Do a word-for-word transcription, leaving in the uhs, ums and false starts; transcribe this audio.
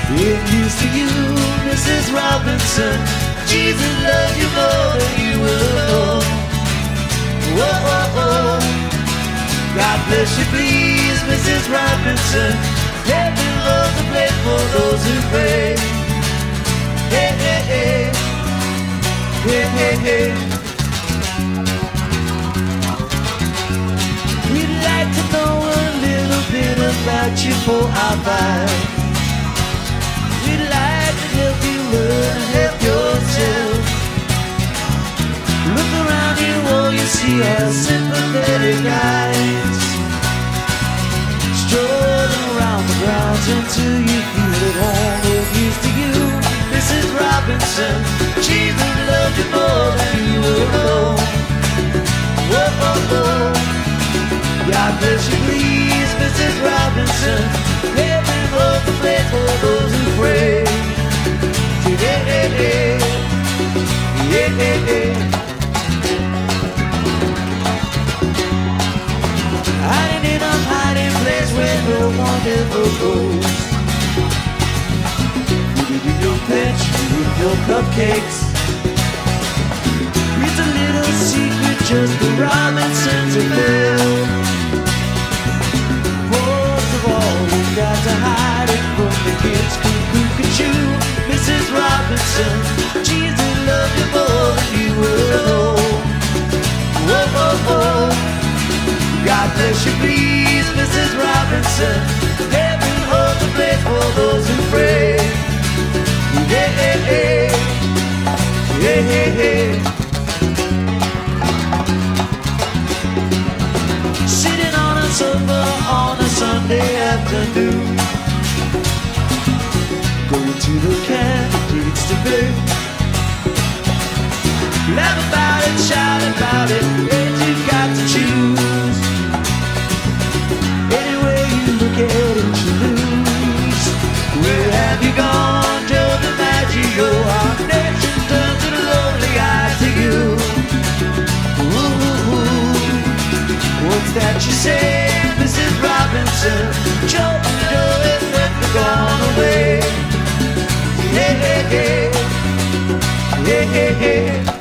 It used to you, Missus Robinson. Jesus loved you more than you will know. Whoa, whoa, whoa. God bless you, please, Missus Robinson. Heaven loves a place for those who pray. Hey, hey, hey. Hey, hey, hey. We'd like to know a little bit about you for our life. We'd like to help you learn and help yourself. Look around you, all you see are sympathetic eyes. Strolling around the grounds until you feel at home. We're used to you, Missus Robinson. Jesus loved you more than you will know. Whoa, whoa, whoa. God bless you, please, Missus Robinson. Heaven holds a place for those who pray. Hey, hey, hey. Hey, hey, hey. Hiding in a hiding place where no one ever goes. You do your pitch, you eat your cupcakes. It's a little secret just the Robinsons have built. Most of all, we've got to hide it from the kids. Cuckoo-cuckoo, Missus Robinson. Jesus loved you more than you will know. Whoa, whoa, whoa. God bless you, please, Missus Robinson. Heaven holds a place for those who pray. Hey, hey, hey. Hey, hey, hey. Sitting on a sofa on a Sunday afternoon, going to the candidates debate. Laugh about it, shout about it, and you've got to choose. Any way you look at it, you lose. Where have you gone, Joe DiMaggio? Our nation turns its lonely eyes to you. Ooh, what's that you say, Missus Robinson? Joe, Joe has never gone away. Hey, hey, hey. Hey, hey, hey.